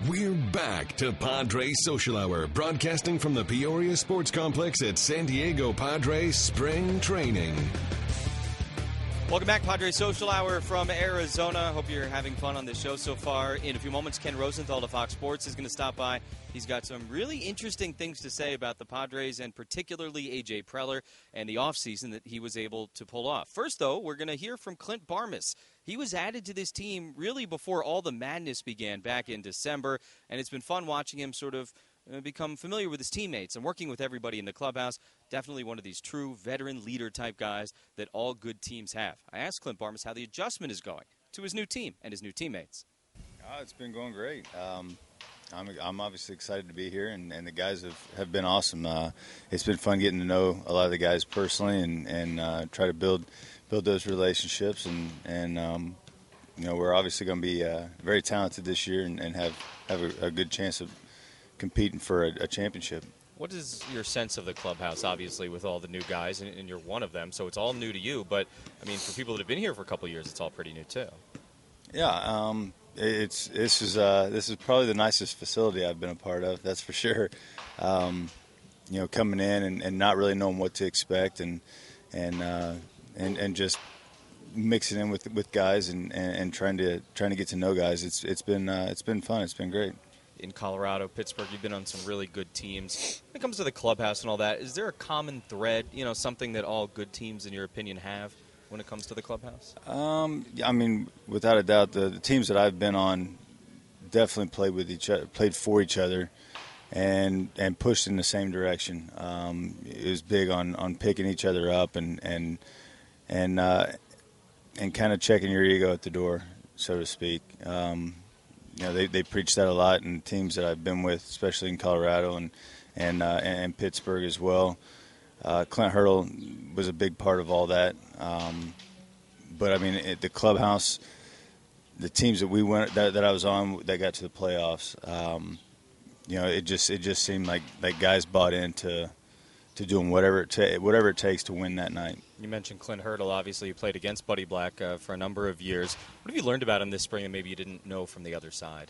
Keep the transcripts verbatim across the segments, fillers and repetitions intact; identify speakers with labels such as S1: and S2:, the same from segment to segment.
S1: We're back to Padres Social Hour, broadcasting from the Peoria Sports Complex at San Diego Padres Spring Training.
S2: Welcome back, Padres Social Hour from Arizona. Hope you're having fun on this show so far. In a few moments, Ken Rosenthal of Fox Sports is going to stop by. He's got some really interesting things to say about the Padres and particularly A J Preller and the offseason that he was able to pull off. First, though, we're going to hear from Clint Barmas. He was added to this team really before all the madness began back in December, and it's been fun watching him sort of uh, become familiar with his teammates and working with everybody in the clubhouse. Definitely one of these true veteran leader-type guys that all good teams have. I asked Clint Barmas how the adjustment is going to his new team and his new teammates.
S3: Oh, it's been going great. Um, I'm, I'm obviously excited to be here, and, and the guys have, have been awesome. Uh, it's been fun getting to know a lot of the guys personally and, and uh, try to build build those relationships. And, and um, you know, we're obviously going to be uh, very talented this year and, and have, have a, a good chance of competing for a, a championship.
S2: What is your sense of the clubhouse, obviously, with all the new guys, and, and you're one of them, so it's all new to you. But, I mean, for people that have been here for a couple of years, it's all pretty new, too.
S3: Yeah, um, it's this is uh, this is probably the nicest facility I've been a part of, that's for sure. Um, you know, coming in and, and not really knowing what to expect and and uh, and, and just mixing in with with guys and, and, and trying to trying to get to know guys. It's it's been uh, it's been fun. It's been great.
S2: In Colorado, Pittsburgh, you've been on some really good teams. When it comes to the clubhouse and all that, is there a common thread, you know, something that all good teams, in your opinion, have when it comes to the clubhouse?
S3: Um, I mean, without a doubt, the, the teams that I've been on definitely played with each other, played for each other, and and pushed in the same direction. Um, it was big on, on picking each other up and and and uh, and kind of checking your ego at the door, so to speak. Um, You know, they, they preach that a lot in teams that I've been with, especially in Colorado and and uh, and Pittsburgh as well. Uh, Clint Hurdle was a big part of all that. Um, but I mean, it, the clubhouse, the teams that we went that, that I was on that got to the playoffs, um, you know, it just it just seemed like, like guys bought into to doing whatever it ta- whatever it takes to win that night.
S2: You mentioned Clint Hurdle. Obviously, you played against Buddy Black uh, for a number of years. What have you learned about him this spring that maybe you didn't know from the other side?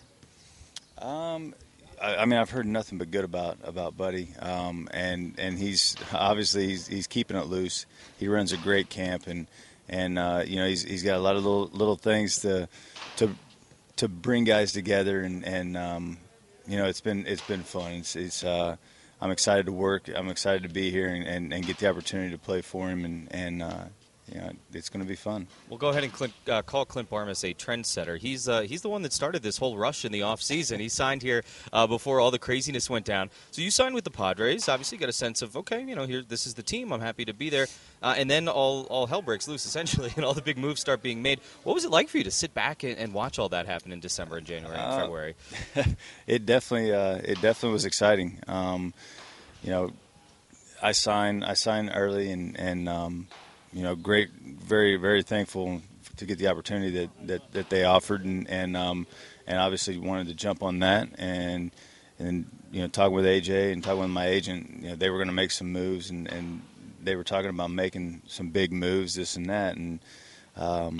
S3: Um, I, I mean, I've heard nothing but good about about Buddy, um, and and he's obviously he's, he's keeping it loose. He runs a great camp, and and uh, you know he's he's got a lot of little little things to to to bring guys together, and and um, you know it's been it's been fun. It's, it's uh, I'm excited to work. I'm excited to be here and, and, and get the opportunity to play for him, and and uh, you know, it's going to be fun.
S2: We'll go ahead and Clint, uh, call Clint Barmas a trendsetter. He's uh, he's the one that started this whole rush in the offseason. He signed here uh, before all the craziness went down. So you signed with the Padres. Obviously, you got a sense of, okay, you know, here this is the team. I'm happy to be there. Uh, and then all, all hell breaks loose, essentially, and all the big moves start being made. What was it like for you to sit back and, and watch all that happen in December and January and
S3: uh,
S2: February?
S3: it definitely uh, it definitely was exciting. Um, you know, I signed I signed early, and and um, you know, great, very very thankful to get the opportunity that, that, that they offered, and and um, and obviously wanted to jump on that, and and you know, talking with A J and talking with my agent, you know, they were going to make some moves, and, and they were talking about making some big moves, this and that, and um,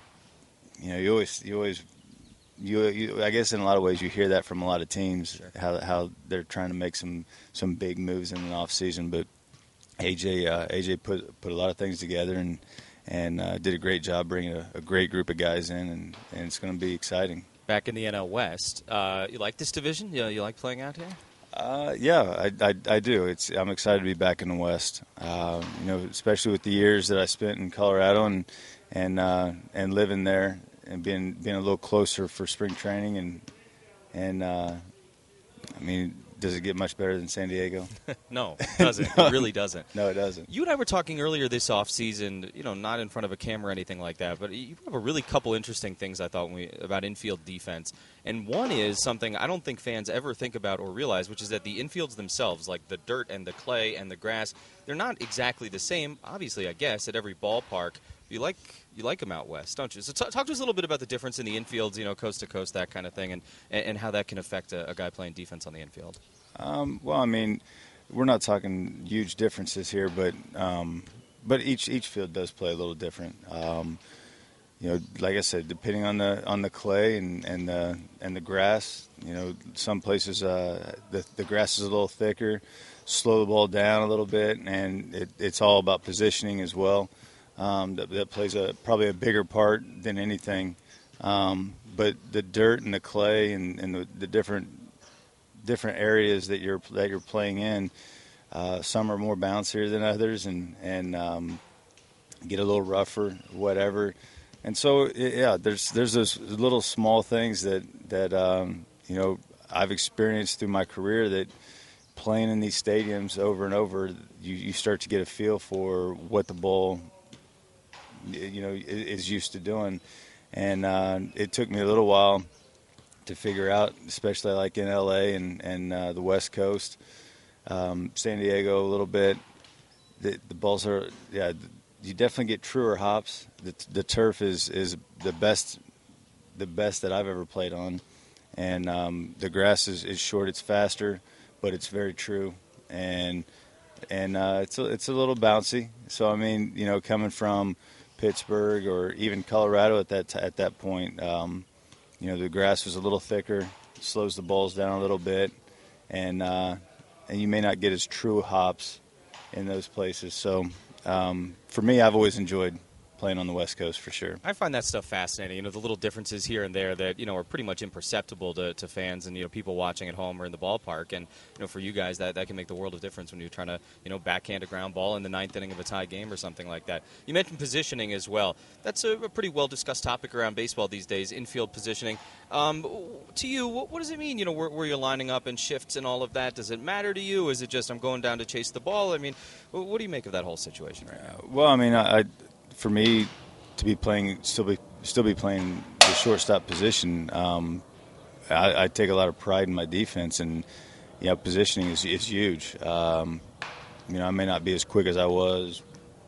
S3: you know, you always you always. You, you, I guess in a lot of ways you hear that from a lot of teams,
S2: sure.
S3: how how they're trying to make some, some big moves in the off season. But A J uh, A J put put a lot of things together and and uh, did a great job bringing a, a great group of guys in, and, and it's going to be exciting.
S2: Back in the N L West, uh, you like this division? You, you like playing out here?
S3: Uh, yeah, I, I, I do. It's I'm excited to be back in the West. Uh, you know, especially with the years that I spent in Colorado and and uh, and living there. And being being a little closer for spring training, and and uh, I mean, does it get much better than San Diego?
S2: No, it doesn't.
S3: No.
S2: It really doesn't.
S3: No, it doesn't.
S2: You and I were talking earlier this offseason, you know, not in front of a camera or anything like that, but you have a really couple interesting things, I thought, when we, about infield defense. And one is something I don't think fans ever think about or realize, which is that the infields themselves, like the dirt and the clay and the grass, they're not exactly the same, obviously, I guess, at every ballpark. You like you like them out west, don't you? So t- talk to us a little bit about the difference in the infields, you know, coast to coast, that kind of thing, and, and how that can affect a, a guy playing defense on the infield.
S3: Um, well, I mean, we're not talking huge differences here, but um, but each each field does play a little different. Um, you know, like I said, depending on the on the clay and and the and the grass, you know, some places uh, the the grass is a little thicker. Slow the ball down a little bit, and it, it's all about positioning as well. Um, that, that plays a probably a bigger part than anything. Um, but the dirt and the clay and, and the, the different different areas that you're that you're playing in, uh, some are more bouncier than others, and and um, get a little rougher, whatever. And so, yeah, there's there's those little small things that that um, you know I've experienced through my career that playing in these stadiums over and over, you, you start to get a feel for what the ball, you know, is used to doing. And uh, it took me a little while to figure out, especially like in L A and, and uh, the West Coast, um, San Diego a little bit. The, the balls are, yeah, you definitely get truer hops. The, the turf is, is the best the best that I've ever played on. And um, the grass is, is short, it's faster, but it's very true. And and uh, it's, a, it's a little bouncy. So, I mean, you know, coming from Pittsburgh or even Colorado at that t- at that point, um, you know, the grass was a little thicker, slows the balls down a little bit, and uh, and you may not get as true hops in those places. So um, for me, I've always enjoyed playing on the West Coast for sure.
S2: I find that stuff fascinating. You know, the little differences here and there that, you know, are pretty much imperceptible to, to fans and, you know, people watching at home or in the ballpark. And, you know, for you guys, that, that can make the world of difference when you're trying to, you know, backhand a ground ball in the ninth inning of a tie game or something like that. You mentioned positioning as well. That's a, a pretty well-discussed topic around baseball these days, infield positioning. Um, to you, what, what does it mean, you know, where, where you're lining up and shifts and all of that? Does it matter to you? Is it just I'm going down to chase the ball? I mean, what do you make of that whole situation right now?
S3: Well, I mean, I, I for me, to be playing, still be still be playing the shortstop position, um, I, I take a lot of pride in my defense, and you know, positioning is is huge. Um, you know, I may not be as quick as I was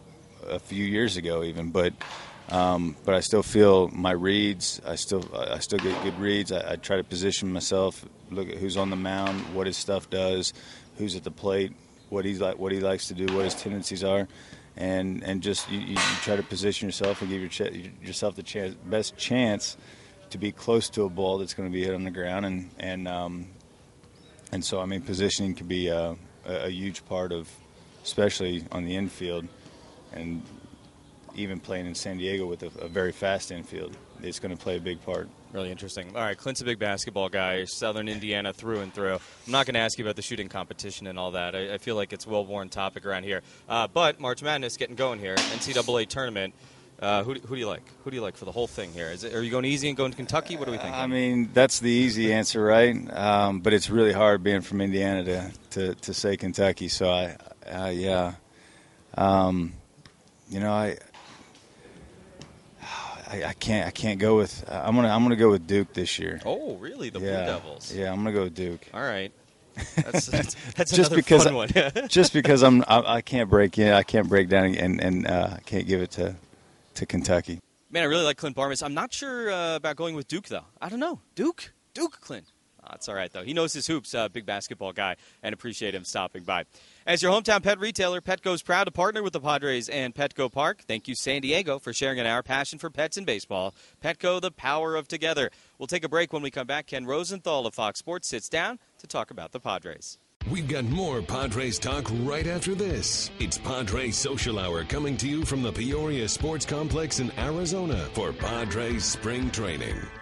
S3: a few years ago, even, but um, but I still feel my reads. I still I still get good reads. I, I try to position myself, look at who's on the mound, what his stuff does, who's at the plate, what he's like, what he likes to do, what his tendencies are. And and just you, you try to position yourself and give your ch- yourself the chance, best chance to be close to a ball that's going to be hit on the ground. And and um, and so I mean, positioning can be a, a huge part of, especially on the infield, and even playing in San Diego with a, a very fast infield, it's going to play a big part.
S2: Really interesting. All right, Clint's a big basketball guy, Southern Indiana through and through. I'm not going to ask you about the shooting competition and all that. I, I feel like it's a well-worn topic around here. Uh, but March Madness getting going here, N C double A tournament. Uh, who, who do you like? Who do you like for the whole thing here? Is it, are you going easy and going to Kentucky? What do we think?
S3: I mean, that's the easy answer, right? Um, but it's really hard being from Indiana to, to, to say Kentucky. So, I, uh, yeah. Um, you know, I... I, I can't. I can't go with. I'm gonna. I'm gonna go with Duke this year.
S2: Oh, really? The
S3: yeah.
S2: Blue Devils.
S3: Yeah, I'm gonna go with Duke.
S2: All right. That's that's, that's
S3: just
S2: another
S3: because
S2: fun one.
S3: just because I'm. I, I can't break in. I can't break down and and uh, I can't give it to to Kentucky.
S2: Man, I really like Clint Barmas. I'm not sure uh, about going with Duke though. I don't know. Duke. Duke. Clint. Oh, that's all right, though. He knows his hoops, uh, big basketball guy, and appreciate him stopping by. As your hometown pet retailer, Petco's proud to partner with the Padres and Petco Park. Thank you, San Diego, for sharing in our passion for pets and baseball. Petco, the power of together. We'll take a break. When we come back, Ken Rosenthal of Fox Sports sits down to talk about the Padres.
S1: We've got more Padres talk right after this. It's Padres Social Hour coming to you from the Peoria Sports Complex in Arizona for Padres Spring Training.